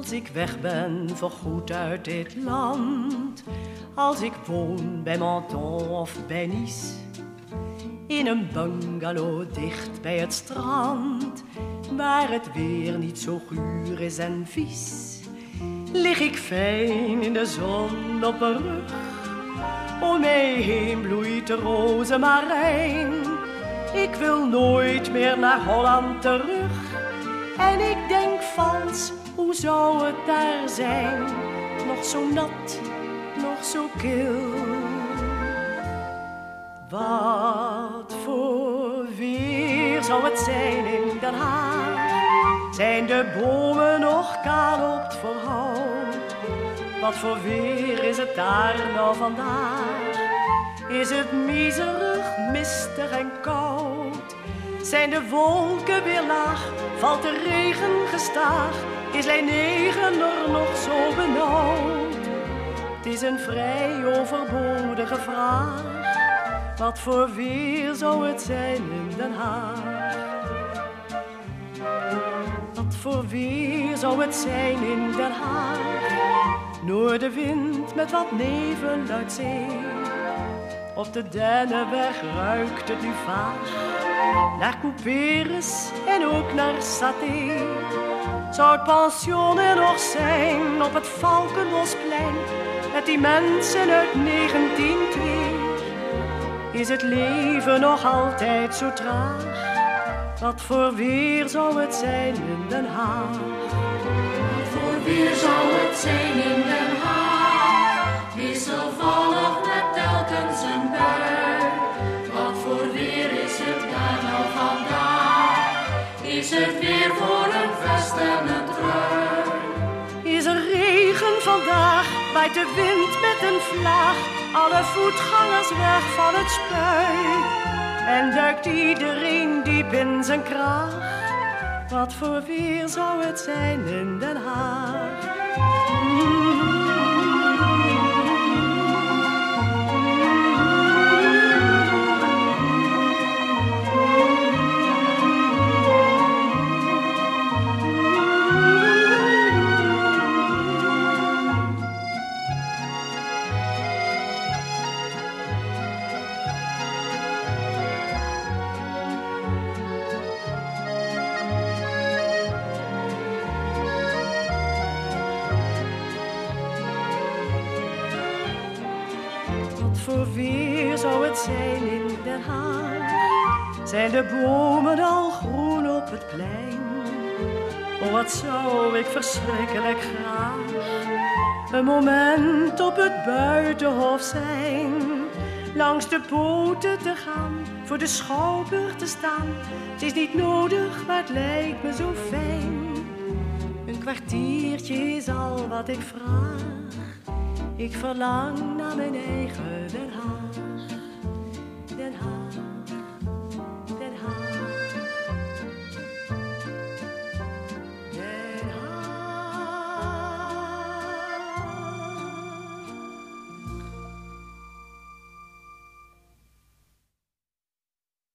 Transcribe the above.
Als ik weg ben voorgoed uit dit land, als ik woon bij Menton of bij Nice, in een bungalow dicht bij het strand, waar het weer niet zo guur is en vies, lig ik fijn in de zon op mijn rug. Om mij heen bloeit de rozemarijn. Ik wil nooit meer naar Holland terug. En ik denk vals, hoe zou het daar zijn? Nog zo nat, nog zo kil. Wat voor weer zou het zijn in Den Haag? Zijn de bomen nog kaal op het verhout? Wat voor weer is het daar nou vandaag? Is het miserig, mistig en koud? Zijn de wolken weer laag? Valt de regen gestaag? Is lijn 9 er nog zo benauwd? Het is een vrij overbodige vraag. Wat voor weer zou het zijn in Den Haag? Wat voor weer zou het zijn in Den Haag? Noordenwind met wat nevel uit zee. Op de Dennenweg ruikt het nu vaag naar couperus en ook naar saté. Zou het pension er nog zijn op het Valkenbosplein met die mensen uit 1902? Is het leven nog altijd zo traag? Wat voor weer zou het zijn in Den Haag? Wat voor weer zou het zijn in Den Haag? Wisselvallig met telkens een bui. Wat voor weer is het daar nou vandaag? Is het weer voor een vest en een trui? Is er regen vandaag? Waait de wind met een vlaag? Alle voetgangers weg van het spui. En duikt iedereen diep in zijn kraag. Wat voor weer zou het zijn in Den Haag? Voor weer zou het zijn in Den Haag? Zijn de bomen al groen op het plein? Oh, wat zou ik verschrikkelijk graag een moment op het buitenhof zijn. Langs de poten te gaan, voor de schouwburg te staan. Het is niet nodig, maar het lijkt me zo fijn. Een kwartiertje is al wat ik vraag. Ik verlang naar mijn eigen Den Haag, Den Haag.